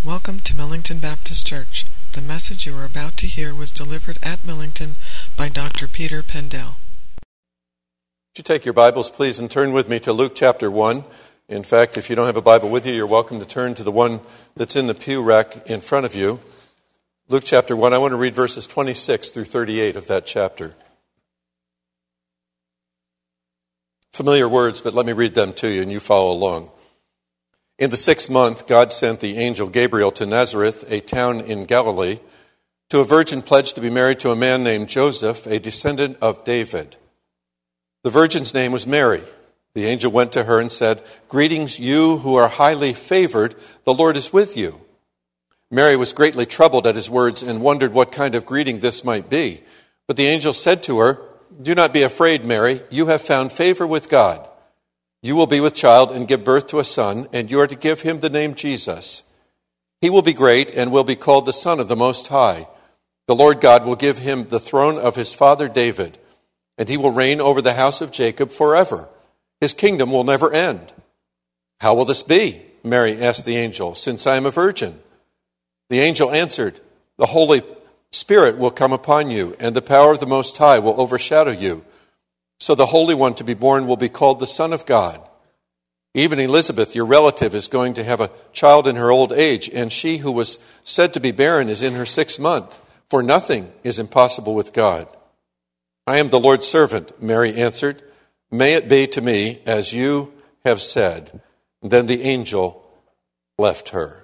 Welcome to Millington Baptist Church. The message you are about to hear was delivered at Millington by Dr. Peter Pendell. Would you take your Bibles, please, and turn with me to Luke chapter 1. In fact, if you don't have a Bible with you, you're welcome to turn to the one that's in the pew rack in front of you. Luke chapter 1, I want to read verses 26 through 38 of that chapter. Familiar words, but let me read them to you and you follow along. In the 6th month, God sent the angel Gabriel to Nazareth, a town in Galilee, to a virgin pledged to be married to a man named Joseph, a descendant of David. The virgin's name was Mary. The angel went to her and said, "Greetings, you who are highly favored, the Lord is with you." Mary was greatly troubled at his words and wondered what kind of greeting this might be. But the angel said to her, "Do not be afraid, Mary. You have found favor with God. You will be with child and give birth to a son, and you are to give him the name Jesus. He will be great and will be called the Son of the Most High. The Lord God will give him the throne of his father David, and he will reign over the house of Jacob forever. His kingdom will never end." "How will this be?" Mary asked the angel, "since I am a virgin?" The angel answered, "The Holy Spirit will come upon you, and the power of the Most High will overshadow you. So the Holy One to be born will be called the Son of God. Even Elizabeth, your relative, is going to have a child in her old age, and she who was said to be barren is in her 6th month, for nothing is impossible with God." "I am the Lord's servant," Mary answered. "May it be to me as you have said." Then the angel left her.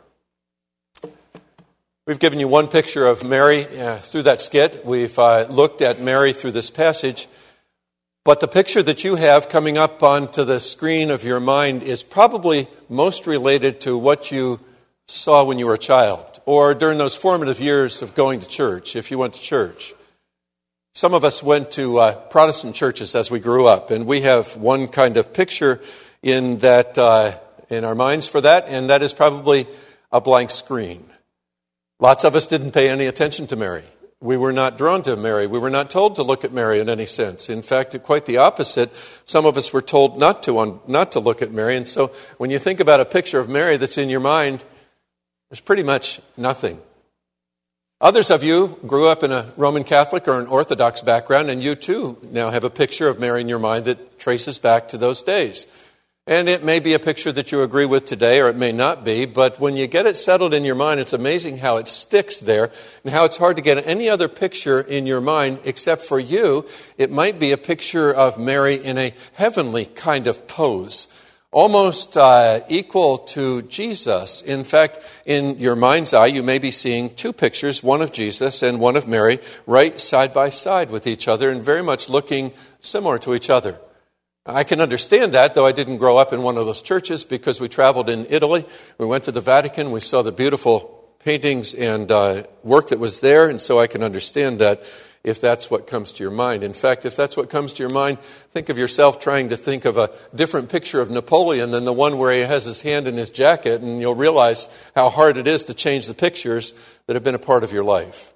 We've given you one picture of Mary through that skit. We've looked at Mary through this passage. But the picture that you have coming up onto the screen of your mind is probably most related to what you saw when you were a child, or during those formative years of going to church, if you went to church. Some of us went to Protestant churches as we grew up, and we have one kind of picture in that in our minds for that, and that is probably a blank screen. Lots of us didn't pay any attention to Mary. We were not drawn to Mary. We were not told to look at Mary in any sense. In fact, quite the opposite. Some of us were told not to look at Mary. And so when you think about a picture of Mary that's in your mind, there's pretty much nothing. Others of you grew up in a Roman Catholic or an Orthodox background, and you too now have a picture of Mary in your mind that traces back to those days. And it may be a picture that you agree with today, or it may not be, but when you get it settled in your mind, it's amazing how it sticks there and how it's hard to get any other picture in your mind except for you. It might be a picture of Mary in a heavenly kind of pose, almost equal to Jesus. In fact, in your mind's eye, you may be seeing two pictures, one of Jesus and one of Mary, right side by side with each other and very much looking similar to each other. I can understand that, though I didn't grow up in one of those churches, because we traveled in Italy. We went to the Vatican. We saw the beautiful paintings and work that was there, and so I can understand that if that's what comes to your mind. In fact, if that's what comes to your mind, think of yourself trying to think of a different picture of Napoleon than the one where he has his hand in his jacket, and you'll realize how hard it is to change the pictures that have been a part of your life.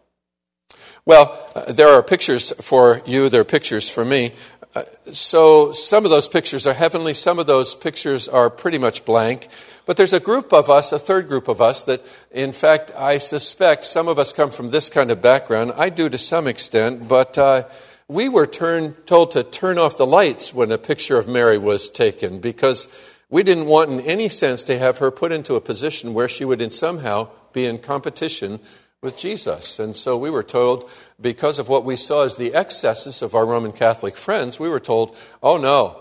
Well, there are pictures for you, there are pictures for me. So some of those pictures are heavenly, some of those pictures are pretty much blank. But there's a group of us, a third group of us, that in fact I suspect some of us come from this kind of background. I do to some extent, but we were told to turn off the lights when a picture of Mary was taken, because we didn't want in any sense to have her put into a position where she would somehow be in competition with Jesus. And so we were told, because of what we saw as the excesses of our Roman Catholic friends, we were told, oh no,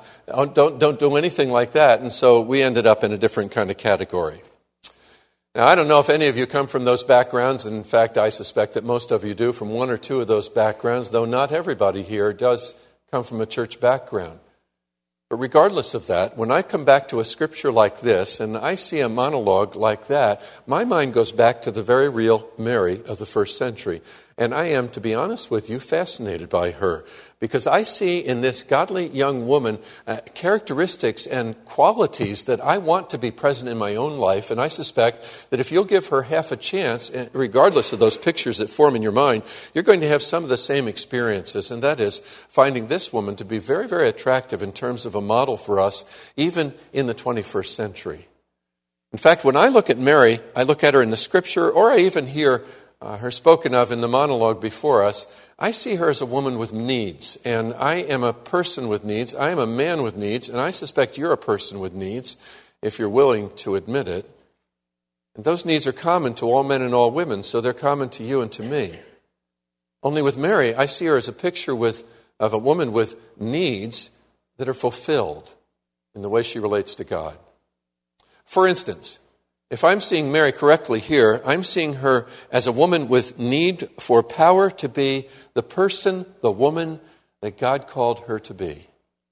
don't do anything like that. And so we ended up in a different kind of category. Now, I don't know if any of you come from those backgrounds. In fact, I suspect that most of you do, from one or two of those backgrounds, though not everybody here does come from a church background. But regardless of that, when I come back to a scripture like this and I see a monologue like that, my mind goes back to the very real Mary of the first century. And I am, to be honest with you, fascinated by her, because I see in this godly young woman characteristics and qualities that I want to be present in my own life. And I suspect that if you'll give her half a chance, regardless of those pictures that form in your mind, you're going to have some of the same experiences. And that is finding this woman to be very, very attractive in terms of a model for us, even in the 21st century. In fact, when I look at Mary, I look at her in the Scripture, or I even hear her spoken of in the monologue before us, I see her as a woman with needs. And I am a person with needs. I am a man with needs. And I suspect you're a person with needs, if you're willing to admit it. And those needs are common to all men and all women, so they're common to you and to me. Only with Mary, I see her as a picture of a woman with needs that are fulfilled in the way she relates to God. For instance, if I'm seeing Mary correctly here, I'm seeing her as a woman with need for power to be the person, the woman that God called her to be.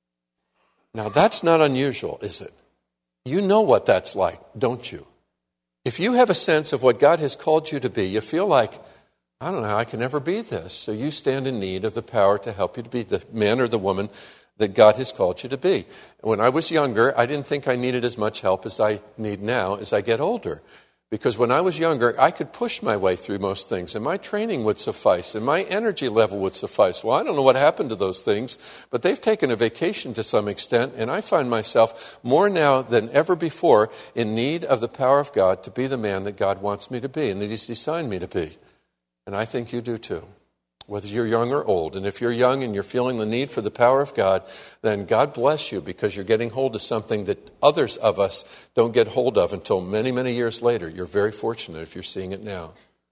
Now, that's not unusual, is it? You know what that's like, don't you? If you have a sense of what God has called you to be, you feel like, I don't know how I can ever be this. So you stand in need of the power to help you to be the man or the woman that God has called you to be. When I was younger, I didn't think I needed as much help as I need now as I get older. Because when I was younger, I could push my way through most things, and my training would suffice, and my energy level would suffice. Well, I don't know what happened to those things, but they've taken a vacation to some extent, and I find myself more now than ever before in need of the power of God to be the man that God wants me to be and that He's designed me to be. And I think you do too, whether you're young or old. And if you're young and you're feeling the need for the power of God, then God bless you, because you're getting hold of something that others of us don't get hold of until many, many years later. You're very fortunate if you're seeing it now.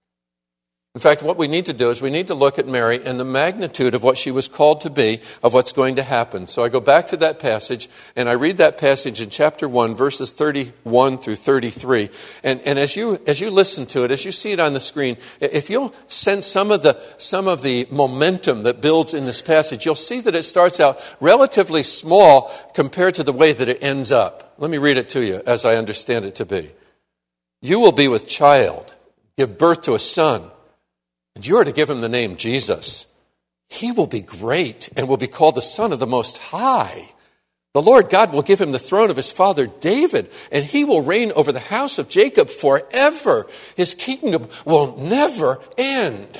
In fact, what we need to do is we need to look at Mary and the magnitude of what she was called to be, of what's going to happen. So I go back to that passage, and I read that passage in chapter 1, verses 31 through 33. And as you listen to it, as you see it on the screen, if you'll sense some of the momentum that builds in this passage, you'll see that it starts out relatively small compared to the way that it ends up. Let me read it to you as I understand it to be. You will be with child, give birth to a son, and you are to give him the name Jesus. He will be great and will be called the Son of the Most High. The Lord God will give him the throne of his father David, and he will reign over the house of Jacob forever. His kingdom will never end.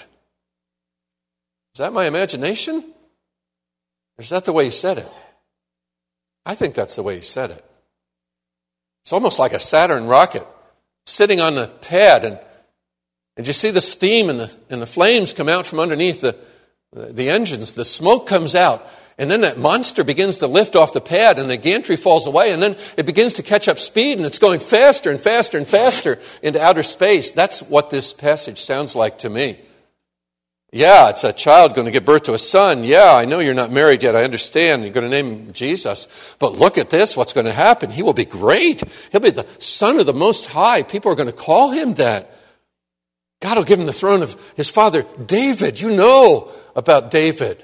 Is that my imagination? Or is that the way he said it? I think that's the way he said it. It's almost like a Saturn rocket sitting on the pad, and you see the steam and the flames come out from underneath the engines. The smoke comes out, and then that monster begins to lift off the pad, and the gantry falls away, and then it begins to catch up speed, and it's going faster and faster and faster into outer space. That's what this passage sounds like to me. Yeah, it's a child going to give birth to a son. Yeah, I know you're not married yet. I understand. You're going to name him Jesus. But look at this. What's going to happen? He will be great. He'll be the Son of the Most High. People are going to call him that. God will give him the throne of his father David. You know about David.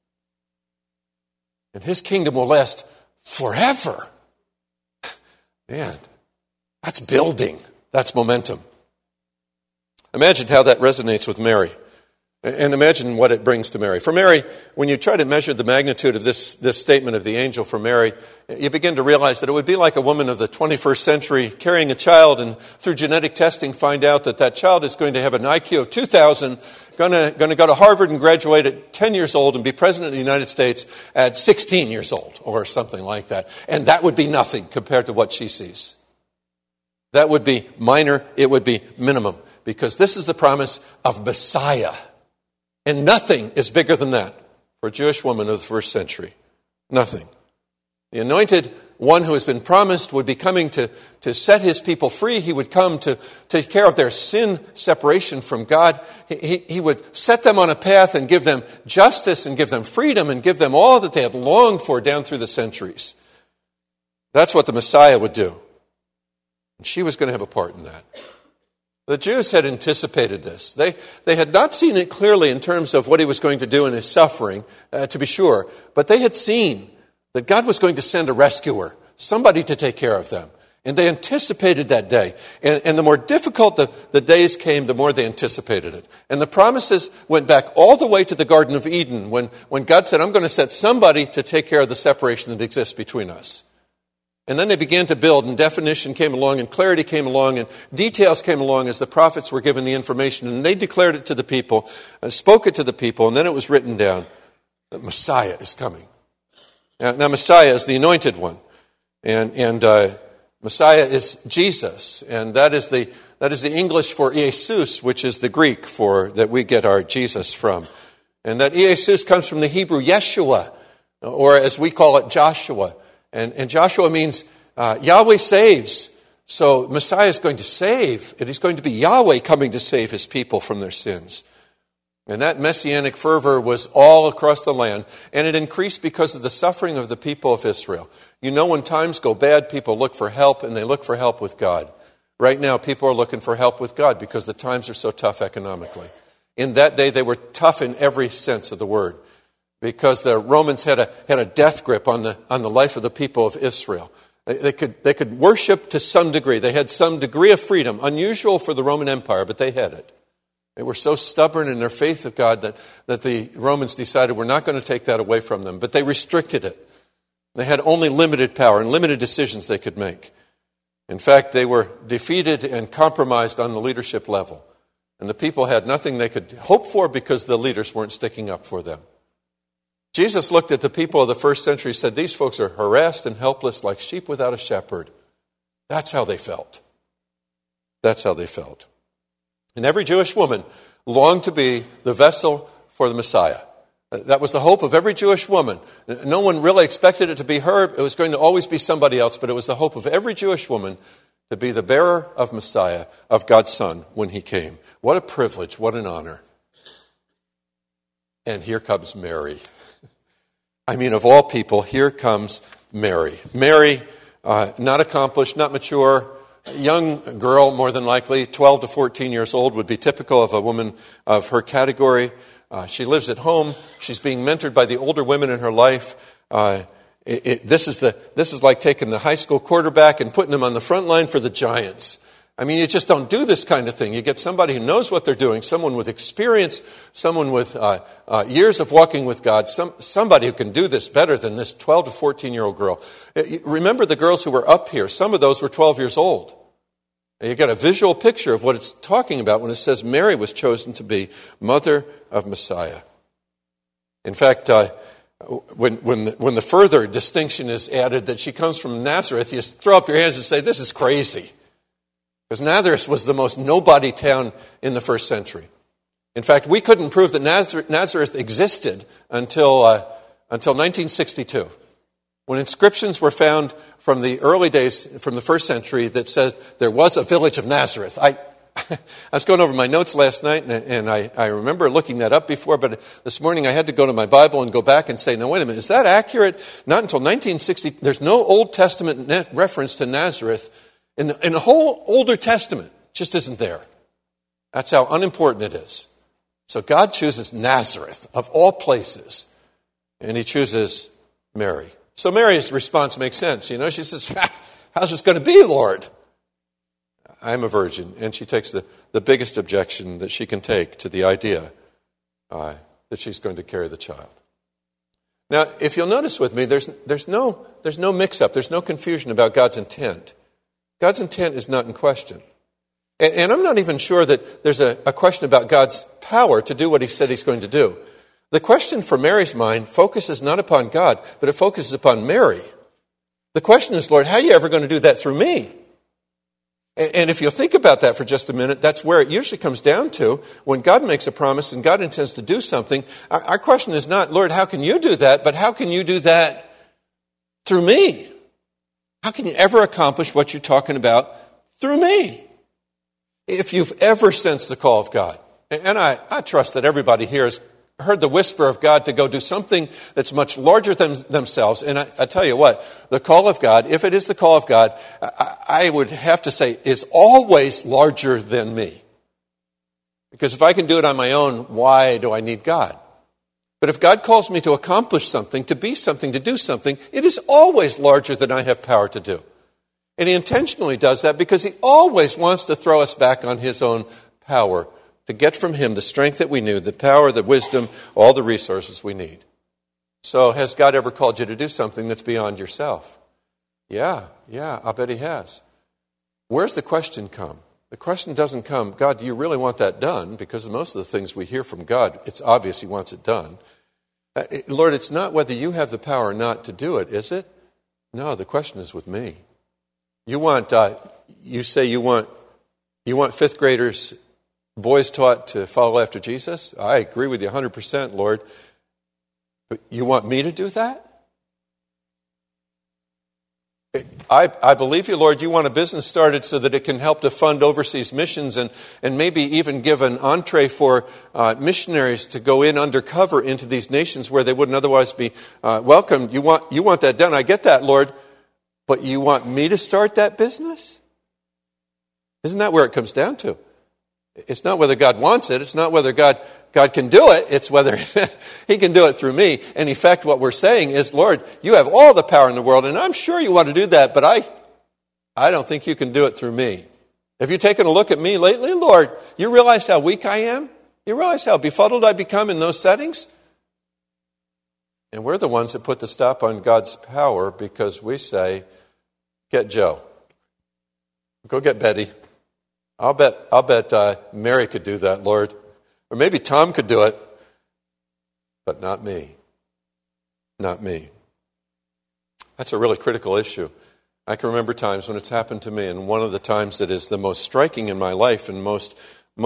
And his kingdom will last forever. Man, that's building. That's momentum. Imagine how that resonates with Mary. And imagine what it brings to Mary. For Mary, when you try to measure the magnitude of this statement of the angel for Mary, you begin to realize that it would be like a woman of the 21st century carrying a child and through genetic testing find out that child is going to have an IQ of 2,000, going to go to Harvard and graduate at 10 years old and be president of the United States at 16 years old or something like that. And that would be nothing compared to what she sees. That would be minor. It would be minimum, because this is the promise of Messiah. And nothing is bigger than that for a Jewish woman of the first century. Nothing. The anointed one who has been promised would be coming to set his people free. He would come to take care of their sin separation from God. He would set them on a path and give them justice and give them freedom and give them all that they had longed for down through the centuries. That's what the Messiah would do. And she was going to have a part in that. The Jews had anticipated this. They had not seen it clearly in terms of what he was going to do in his suffering, to be sure, but they had seen that God was going to send a rescuer, somebody to take care of them. And they anticipated that day. And the more difficult the days came, the more they anticipated it. And the promises went back all the way to the Garden of Eden when God said, I'm going to set somebody to take care of the separation that exists between us. And then they began to build, and definition came along, and clarity came along, and details came along as the prophets were given the information. And they declared it to the people, spoke it to the people, and then it was written down that Messiah is coming. Now Messiah is the anointed one. And Messiah is Jesus, and that is the English for Jesus, which is the Greek for that we get our Jesus from. And that Jesus comes from the Hebrew Yeshua, or as we call it, Joshua. And Joshua means Yahweh saves. So Messiah is going to save. It is going to be Yahweh coming to save his people from their sins. And that messianic fervor was all across the land, and it increased because of the suffering of the people of Israel. You know, when times go bad, people look for help, and they look for help with God. Right now, people are looking for help with God because the times are so tough economically. In that day, they were tough in every sense of the word, because the Romans had a death grip on the life of the people of Israel. They could worship to some degree. They had some degree of freedom, unusual for the Roman Empire, but they had it. They were so stubborn in their faith of God that the Romans decided we're not going to take that away from them, but they restricted it. They had only limited power and limited decisions they could make. In fact, they were defeated and compromised on the leadership level. And the people had nothing they could hope for because the leaders weren't sticking up for them. Jesus looked at the people of the first century and said, these folks are harassed and helpless like sheep without a shepherd. That's how they felt. That's how they felt. And every Jewish woman longed to be the vessel for the Messiah. That was the hope of every Jewish woman. No one really expected it to be her. It was going to always be somebody else, but it was the hope of every Jewish woman to be the bearer of Messiah, of God's Son, when he came. What a privilege, what an honor. And here comes Mary. I mean, of all people, here comes Mary. Mary, not accomplished, not mature, a young girl, more than likely, 12 to 14 years old, would be typical of a woman of her category. She lives at home. She's being mentored by the older women in her life. This is like taking the high school quarterback and putting them on the front line for the Giants. I mean, you just don't do this kind of thing. You get somebody who knows what they're doing, someone with experience, someone with years of walking with God, somebody who can do this better than this 12 to 14-year-old girl. Remember the girls who were up here. Some of those were 12 years old. And you get a visual picture of what it's talking about when it says Mary was chosen to be mother of Messiah. In fact, when the further distinction is added that she comes from Nazareth, you throw up your hands and say, this is crazy. Because Nazareth was the most nobody town in the first century. In fact, we couldn't prove that Nazareth existed until 1962, when inscriptions were found from the early days, from the first century, that said there was a village of Nazareth. I was going over my notes last night, and I remember looking that up before, but this morning I had to go to my Bible and go back and say, no, wait a minute, is that accurate? Not until 1960. There's no Old Testament reference to Nazareth in the whole Older Testament. Just isn't there. That's how unimportant it is. So God chooses Nazareth, of all places, and he chooses Mary. So Mary's response makes sense. You know, she says, how's this going to be, Lord? I'm a virgin. And she takes the biggest objection that she can take to the idea that she's going to carry the child. Now, if you'll notice with me, there's no mix-up. There's no confusion about God's intent. God's intent is not in question. And I'm not even sure that there's a question about God's power to do what he said he's going to do. The question for Mary's mind focuses not upon God, but it focuses upon Mary. The question is, Lord, how are you ever going to do that through me? And if you'll think about that for just a minute, that's where it usually comes down to. When God makes a promise and God intends to do something, our question is not, Lord, how can you do that? But how can you do that through me? How can you ever accomplish what you're talking about through me? If you've ever sensed the call of God, and I trust that everybody here has heard the whisper of God to go do something that's much larger than themselves. And I tell you what, the call of God, if it is the call of God, I would have to say is always larger than me. Because if I can do it on my own, why do I need God? But if God calls me to accomplish something, to be something, to do something, it is always larger than I have power to do. And he intentionally does that because he always wants to throw us back on his own power, to get from him the strength that we need, the power, the wisdom, all the resources we need. So has God ever called you to do something that's beyond yourself? Yeah, I bet he has. Where's the question come? The question doesn't come, God, do you really want that done? Because most of the things we hear from God, it's obvious he wants it done. Lord, it's not whether you have the power or not to do it, is it? No, the question is with me. You say you want fifth graders, boys taught to follow after Jesus? I agree with you 100%, Lord. But you want me to do that? I believe you, Lord. You want a business started so that it can help to fund overseas missions and maybe even give an entree for missionaries to go in undercover into these nations where they wouldn't otherwise be welcomed. You want that done. I get that, Lord. But you want me to start that business? Isn't that where it comes down to? It's not whether God wants it. It's not whether God can do it. It's whether He can do it through me. And in fact, what we're saying is, Lord, you have all the power in the world, and I'm sure you want to do that, but I don't think you can do it through me. Have you taken a look at me lately, Lord? You realize how weak I am? You realize how befuddled I become in those settings? And we're the ones that put the stop on God's power because we say, get Joe. Go get Betty. I'll bet Mary could do that, Lord. Or maybe Tom could do it. But not me. Not me. That's a really critical issue. I can remember times when it's happened to me, and one of the times that is the most striking in my life and most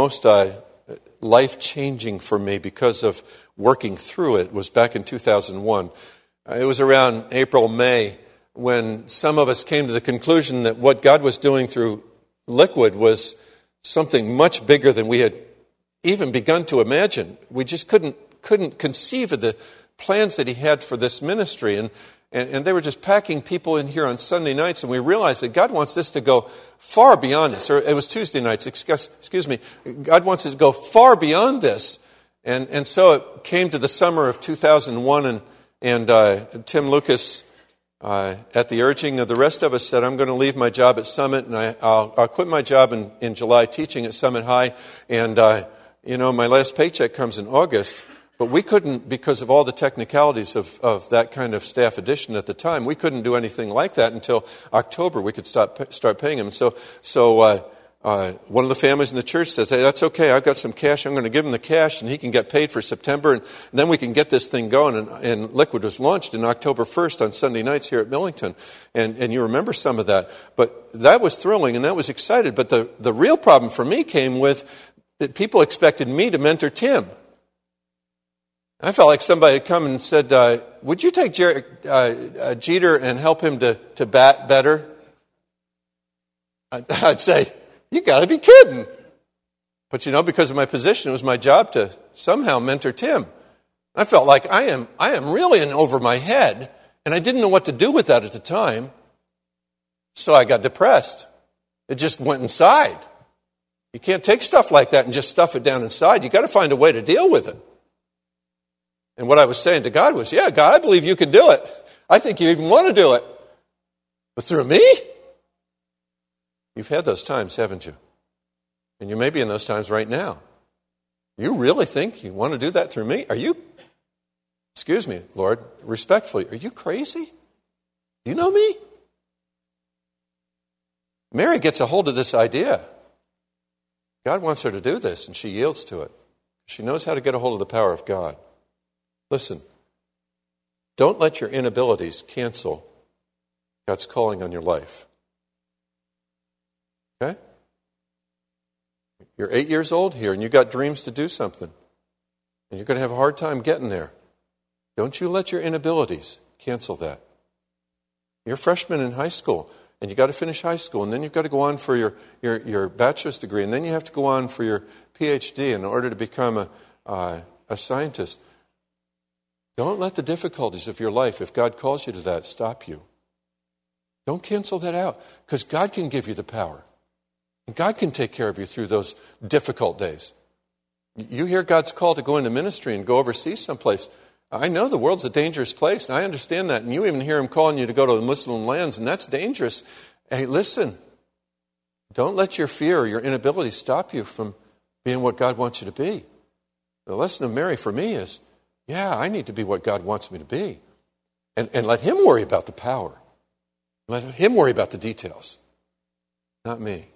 life-changing for me because of working through it was back in 2001. It was around April, May, when some of us came to the conclusion that what God was doing through Liquid was something much bigger than we had even begun to imagine. We just couldn't conceive of the plans that He had for this ministry. And they were just packing people in here on Sunday nights, and we realized that God wants this to go far beyond this. Or it was Tuesday nights, excuse me. God wants it to go far beyond this. And so it came to the summer of 2001, and Tim Lucas, at the urging of the rest of us, said, I'm going to leave my job at Summit, and I'll quit my job in July teaching at Summit High. And, my last paycheck comes in August. But we couldn't, because of all the technicalities of that kind of staff addition at the time, we couldn't do anything like that until October. We could start paying him. So one of the families in the church says, hey, that's okay. I've got some cash. I'm going to give him the cash, and he can get paid for September, and then we can get this thing going. And Liquid was launched on October 1st on Sunday nights here at Millington. And you remember some of that. But that was thrilling, and that was excited. But the real problem for me came with that people expected me to mentor Tim. I felt like somebody had come and said, would you take Jeter and help him to bat better? I'd say, you got to be kidding. But because of my position, it was my job to somehow mentor Tim. I felt like I am really in over my head, and I didn't know what to do with that at the time. So I got depressed. It just went inside. You can't take stuff like that and just stuff it down inside. You got to find a way to deal with it. And what I was saying to God was, yeah, God, I believe you can do it. I think you even want to do it. But through me? You've had those times, haven't you? And you may be in those times right now. You really think you want to do that through me? Excuse me, Lord, respectfully, are you crazy? You know me? Mary gets a hold of this idea. God wants her to do this, and she yields to it. She knows how to get a hold of the power of God. Listen, don't let your inabilities cancel God's calling on your life. Okay? You're 8 years old here, and you've got dreams to do something. And you're going to have a hard time getting there. Don't you let your inabilities cancel that. You're a freshman in high school, and you've got to finish high school, and then you've got to go on for your bachelor's degree, and then you have to go on for your PhD in order to become a scientist. Don't let the difficulties of your life, if God calls you to that, stop you. Don't cancel that out, because God can give you the power. And God can take care of you through those difficult days. You hear God's call to go into ministry and go overseas someplace. I know the world's a dangerous place, and I understand that. And you even hear Him calling you to go to the Muslim lands, and that's dangerous. Hey, listen, don't let your fear or your inability stop you from being what God wants you to be. The lesson of Mary for me is, yeah, I need to be what God wants me to be. And let Him worry about the power. Let Him worry about the details, not me.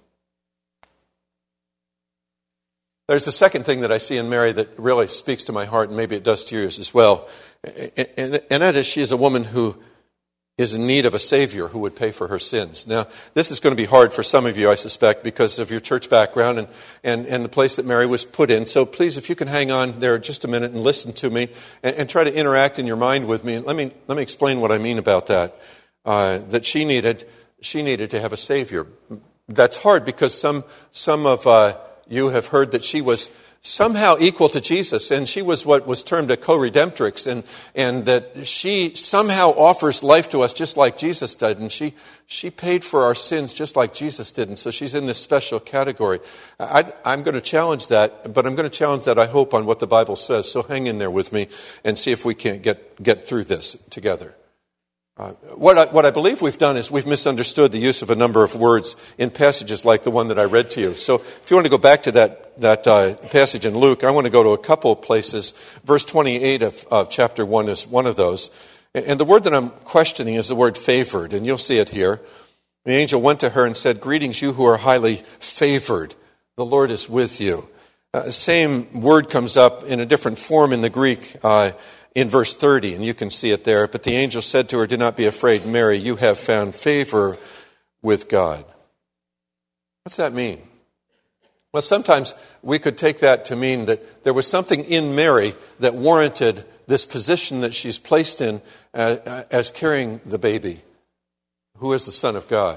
There's a second thing that I see in Mary that really speaks to my heart, and maybe it does to yours as well. And that is, she is a woman who is in need of a Savior who would pay for her sins. Now, this is going to be hard for some of you, I suspect, because of your church background and the place that Mary was put in. So please, if you can hang on there just a minute and listen to me and try to interact in your mind with me. Let me explain what I mean about that. That she needed to have a Savior. That's hard because some of you have heard that she was somehow equal to Jesus, and she was what was termed a co-redemptrix, and that she somehow offers life to us just like Jesus did, and she paid for our sins just like Jesus did, and so she's in this special category. I'm going to challenge that, but I'm going to challenge that, I hope, on what the Bible says, so hang in there with me and see if we can't get through this together. What I believe we've done is we've misunderstood the use of a number of words in passages like the one that I read to you. So if you want to go back to that passage in Luke, I want to go to a couple of places. Verse 28 of chapter 1 is one of those. And the word that I'm questioning is the word favored, and you'll see it here. The angel went to her and said, "Greetings, you who are highly favored. The Lord is with you." Same word comes up in a different form in the Greek in verse 30, and you can see it there. But the angel said to her, "Do not be afraid, Mary, you have found favor with God." What's that mean? Well, sometimes we could take that to mean that there was something in Mary that warranted this position that she's placed in as carrying the baby, who is the Son of God.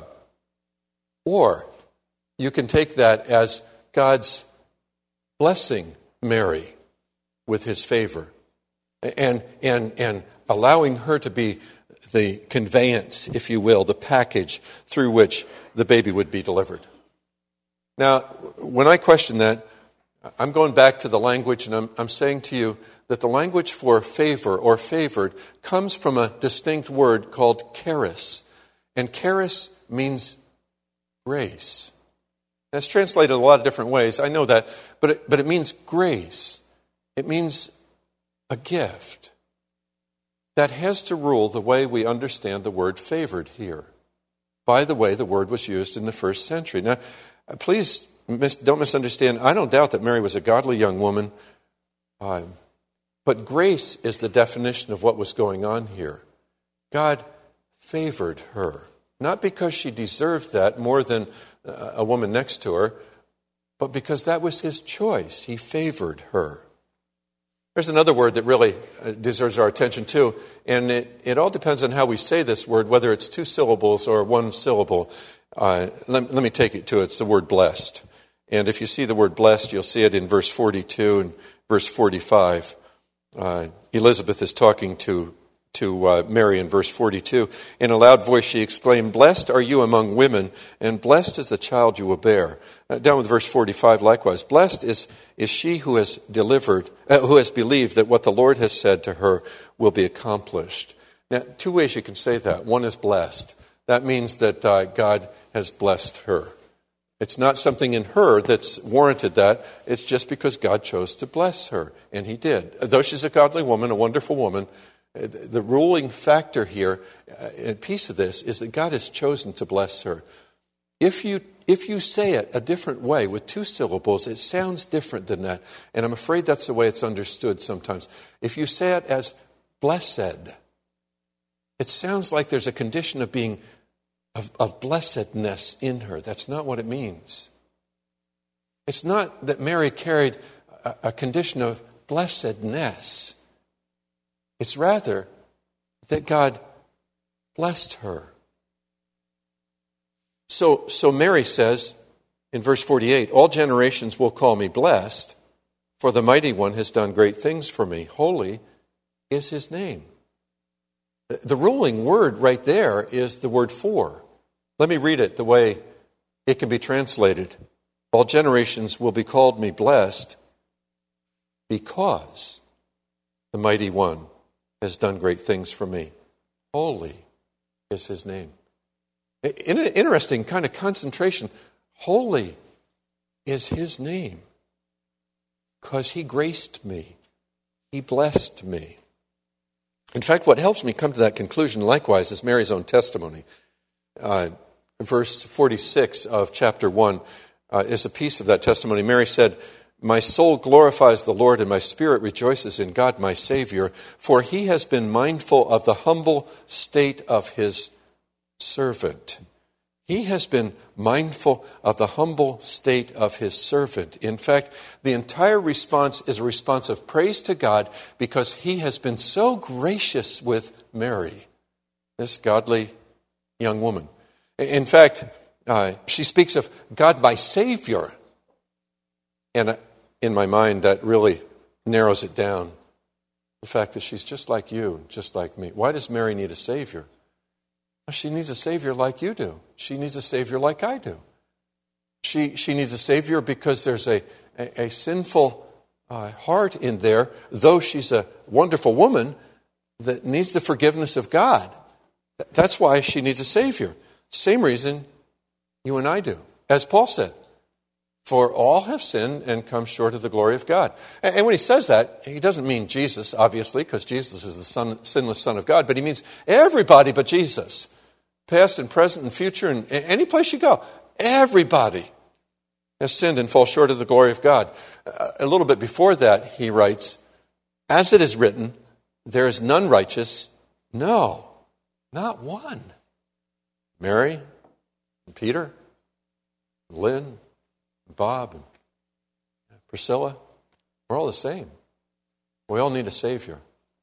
Or you can take that as God's blessing Mary with his favor. And allowing her to be the conveyance, if you will, the package through which the baby would be delivered. Now, when I question that, I'm going back to the language, and I'm saying to you that the language for favor or favored comes from a distinct word called charis. And charis means grace. And it's translated a lot of different ways, I know that, but it means grace. It means a gift that has to rule the way we understand the word favored here, by the way the word was used in the first century. Now, please don't misunderstand. I don't doubt that Mary was a godly young woman, but grace is the definition of what was going on here. God favored her, not because she deserved that more than a woman next to her, but because that was his choice. He favored her. There's another word that really deserves our attention too, and it all depends on how we say this word, whether it's two syllables or one syllable. Let me take it to it. It's the word blessed. And if you see the word blessed, you'll see it in verse 42 and verse 45. Elizabeth is talking to Mary in verse 42. In a loud voice she exclaimed, "Blessed are you among women, and blessed is the child you will bear." Down with verse 45 likewise. Blessed is she who has believed that what the Lord has said to her will be accomplished. Now, two ways you can say that. One is blessed. That means that God has blessed her. It's not something in her that's warranted that. It's just because God chose to bless her, and he did. Though she's a godly woman, a wonderful woman, the ruling factor here, a piece of this, is that God has chosen to bless her. If you say it a different way with two syllables, it sounds different than that. And I'm afraid that's the way it's understood sometimes. If you say it as blessed, it sounds like there's a condition of being of blessedness in her. That's not what it means. It's not that Mary carried a condition of blessedness. It's rather that God blessed her. So Mary says in verse 48, "All generations will call me blessed, for the Mighty One has done great things for me. Holy is his name." The ruling word right there is the word "for." Let me read it the way it can be translated. All generations will be called me blessed because the Mighty One has done great things for me. Holy is his name. In an interesting kind of concentration, holy is his name because he graced me. He blessed me. In fact, what helps me come to that conclusion likewise is Mary's own testimony. Verse 46 of chapter 1 is a piece of that testimony. Mary said, My soul glorifies the Lord, and my spirit rejoices in God my Savior, for he has been mindful of the humble state of his servant. He has been mindful of the humble state of his servant. In fact, the entire response is a response of praise to God because he has been so gracious with Mary, this godly young woman. In fact, she speaks of God my Savior. And in my mind, that really narrows it down. The fact that she's just like you, just like me. Why does Mary need a Savior? She needs a Savior like you do. She needs a Savior like I do. She needs a Savior because there's a sinful heart in there, though she's a wonderful woman that needs the forgiveness of God. That's why she needs a Savior. Same reason you and I do. As Paul said, for all have sinned and come short of the glory of God. And when he says that, he doesn't mean Jesus, obviously, because Jesus is the sinless Son of God, but he means everybody but Jesus. Past and present and future, and any place you go, everybody has sinned and fall short of the glory of God. A little bit before that, he writes, as it is written, there is none righteous, no, not one. Mary, and Peter, and Lynn, and Bob, and Priscilla, we're all the same. We all need a Savior.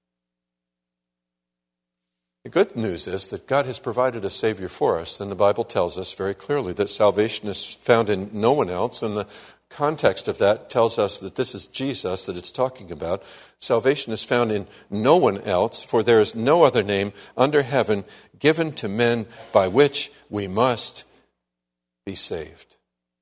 The good news is that God has provided a Savior for us, and the Bible tells us very clearly that salvation is found in no one else, and the context of that tells us that this is Jesus that it's talking about. Salvation is found in no one else, for there is no other name under heaven given to men by which we must be saved.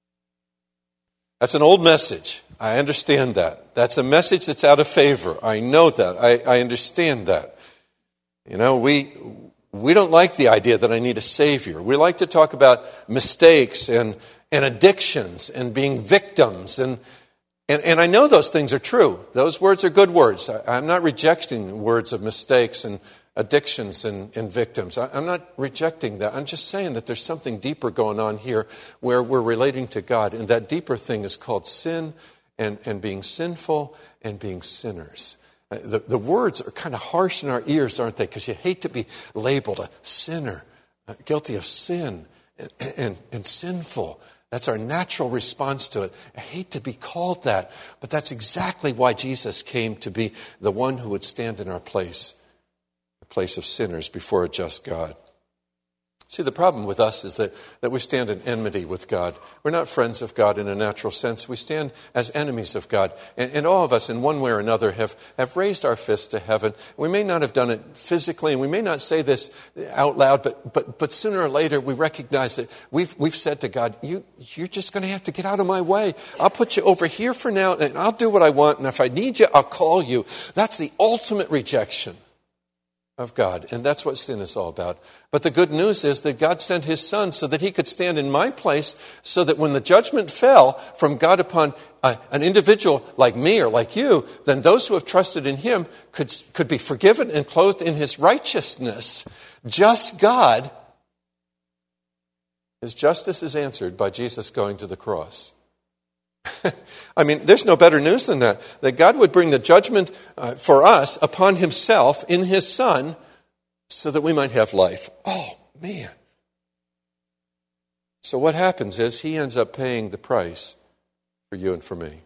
That's an old message. I understand that. That's a message that's out of favor. I know that. I understand that. You know, we don't like the idea that I need a Savior. We like to talk about mistakes and addictions and being victims. And I know those things are true. Those words are good words. I'm not rejecting words of mistakes and addictions and victims. I'm not rejecting that. I'm just saying that there's something deeper going on here where we're relating to God. And that deeper thing is called sin and being sinful and being sinners. The words are kind of harsh in our ears, aren't they? Because you hate to be labeled a sinner, guilty of sin and sinful. That's our natural response to it. I hate to be called that. But that's exactly why Jesus came to be the one who would stand in our place, the place of sinners before a just God. See, the problem with us is that we stand in enmity with God. We're not friends of God in a natural sense. We stand as enemies of God. And all of us, in one way or another, have raised our fists to heaven. We may not have done it physically, and we may not say this out loud, but sooner or later we recognize that we've said to God, you're just going to have to get out of my way. I'll put you over here for now, and I'll do what I want, and if I need you, I'll call you. That's the ultimate rejection of God. And that's what sin is all about. But the good news is that God sent his Son so that he could stand in my place, so that when the judgment fell from God upon an individual like me or like you, then those who have trusted in him could be forgiven and clothed in his righteousness. Just God, his justice is answered by Jesus going to the cross. I mean, there's no better news than that God would bring the judgment for us upon himself in his Son so that we might have life. Oh, man. So what happens is he ends up paying the price for you and for me.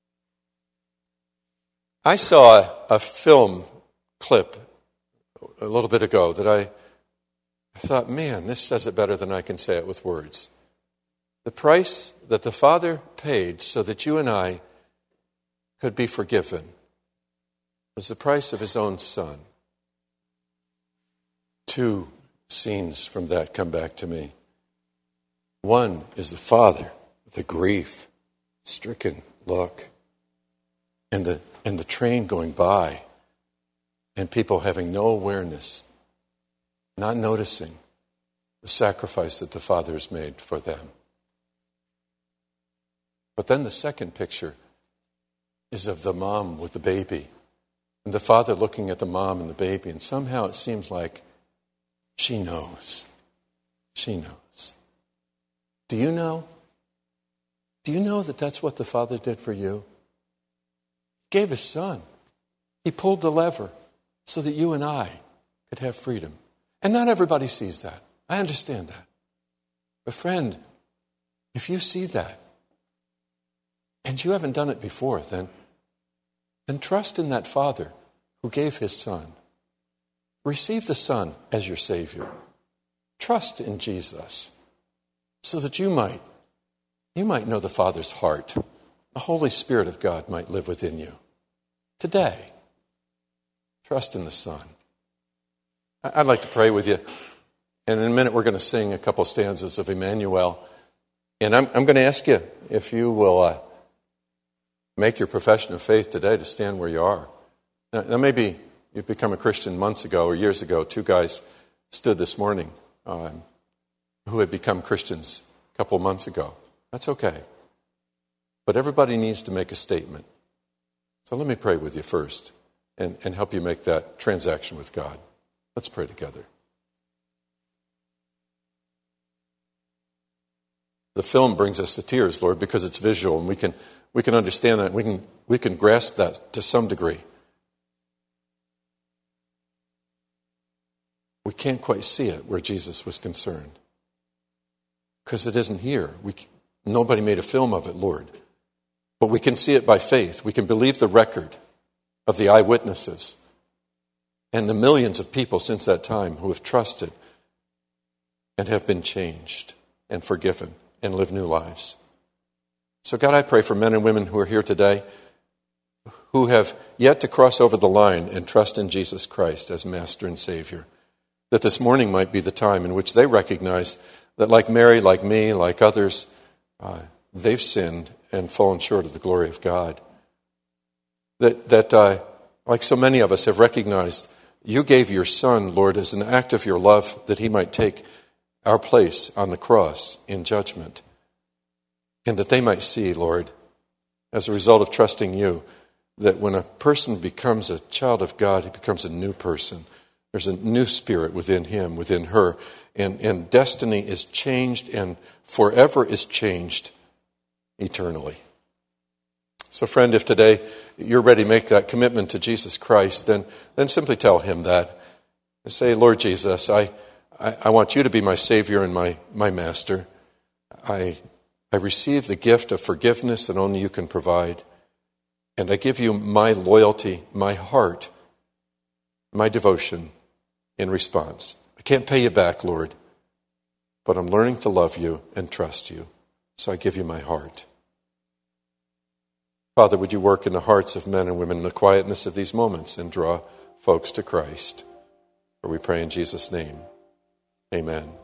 I saw a film clip a little bit ago that I thought, man, this says it better than I can say it with words. The price that the Father paid so that you and I could be forgiven was the price of his own Son. Two scenes from that come back to me. One is the Father, the grief-stricken look, and the train going by, and people having no awareness, not noticing the sacrifice that the Father has made for them. But then the second picture is of the mom with the baby, and the father looking at the mom and the baby, and somehow it seems like she knows. She knows. Do you know? Do you know that that's what the Father did for you? He gave his Son. He pulled the lever so that you and I could have freedom. And not everybody sees that. I understand that. But friend, if you see that, and you haven't done it before, then trust in that Father who gave his Son. Receive the Son as your Savior. Trust in Jesus so that you might know the Father's heart. The Holy Spirit of God might live within you. Today, trust in the Son. I'd like to pray with you. And in a minute, we're going to sing a couple stanzas of Emmanuel. And I'm going to ask you if you will make your profession of faith today to stand where you are. Now maybe you've become a Christian months ago or years ago. Two guys stood this morning who had become Christians a couple of months ago. That's okay. But everybody needs to make a statement. So let me pray with you first and help you make that transaction with God. Let's pray together. The film brings us to tears, Lord, because it's visual, and we can understand that. We can grasp that to some degree. We can't quite see it where Jesus was concerned because it isn't here. Nobody made a film of it, Lord. But we can see it by faith. We can believe the record of the eyewitnesses and the millions of people since that time who have trusted and have been changed and forgiven and live new lives. So God, I pray for men and women who are here today who have yet to cross over the line and trust in Jesus Christ as Master and Savior, that this morning might be the time in which they recognize that like Mary, like me, like others, they've sinned and fallen short of the glory of God. That like so many of us have recognized you gave your Son, Lord, as an act of your love that he might take our place on the cross in judgment. And that they might see, Lord, as a result of trusting you, that when a person becomes a child of God, he becomes a new person. There's a new spirit within him, within her. And destiny is changed and forever is changed eternally. So friend, if today you're ready to make that commitment to Jesus Christ, then simply tell him that. And say, Lord Jesus, I want you to be my Savior and my Master. I receive the gift of forgiveness that only you can provide. And I give you my loyalty, my heart, my devotion in response. I can't pay you back, Lord, but I'm learning to love you and trust you. So I give you my heart. Father, would you work in the hearts of men and women in the quietness of these moments and draw folks to Christ? For we pray in Jesus' name. Amen.